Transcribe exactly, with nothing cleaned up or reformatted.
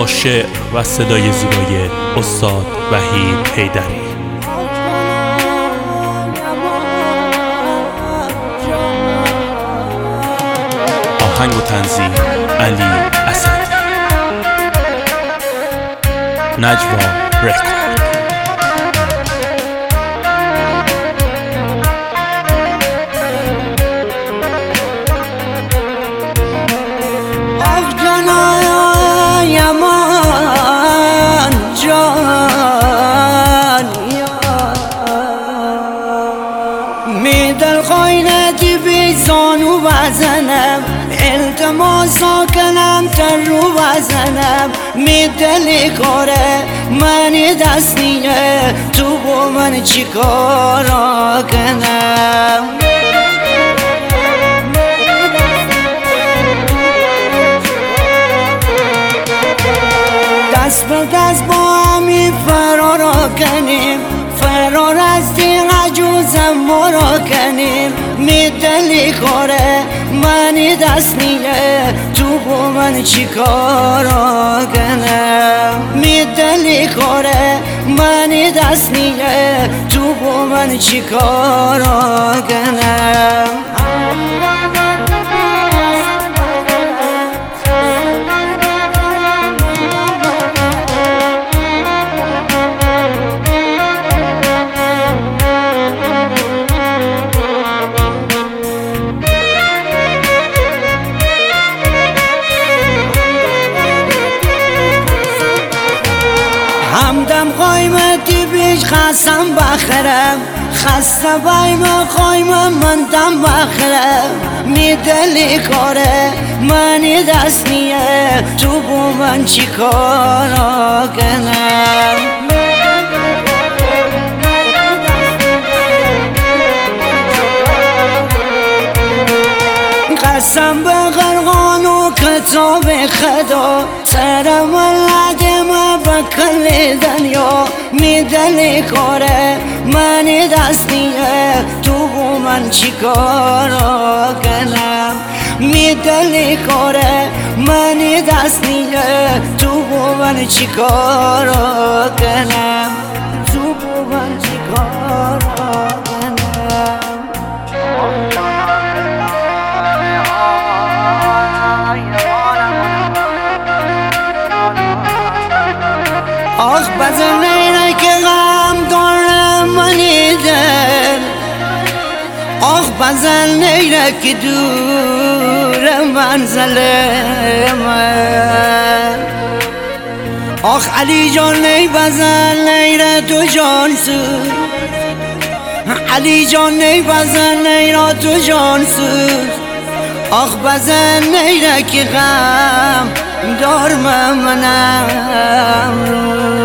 با شعر و صدای زیبای استاد وحید حیدری. آهنگ و تنظیم علی اسدی. نجوا رکورد. می دل خواینتی بی زانو بزنم، التماسا کنم تر رو بزنم. می دلی کاره منی دستیه، تو با من چی کارا کنم؟ دست به دست با همی فرارا کنیم، فرار از دیگه عجوزم مرا کنیم. می دلی کاره منی دست نیه، تو با من چی کارا کنم؟ می دلی کاره منی دست نیه، تو با من چی کارا کنم؟ همدم قایمتی بیش خستم بخرم، خسته بایم قایم من دم بخرم. می دلی کاره منی دست نیه، تو با من چی کارا کنم؟ قسم به قرآن و کتاب خدا، سرم ولده ما بکل دنیا. می دلی کاره منی دست نیه، تو با من چی کارا کنم؟ می دلی کاره منی دست نیه، تو با من چی کارا کنم؟ تو با من چی کارا کنم؟ آخ بزن نیره که غم داره منی دل، آخ بزن نیره که دور منزل من. آخ علی جان نی بزن نیره تو جان سوز، علی جان نی بزن نیره تو جان سوز. آخ بزن نیره که غم دارم منم.